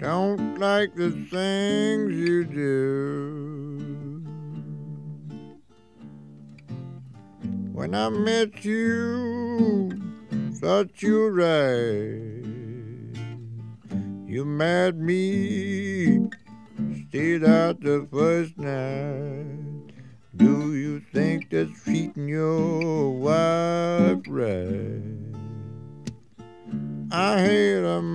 Don't like the things you do. When I met you, thought you right. You mad me, stayed out the first night. Do you think that's treating your wife right? I hate a